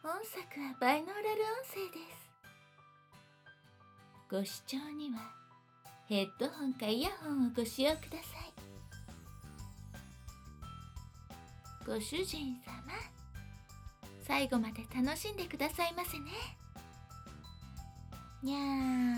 本作はバイノーラル音声です。ご視聴にはヘッドホンかイヤホンをご使用ください。ご主人様、最後まで楽しんでくださいませね。にゃーん。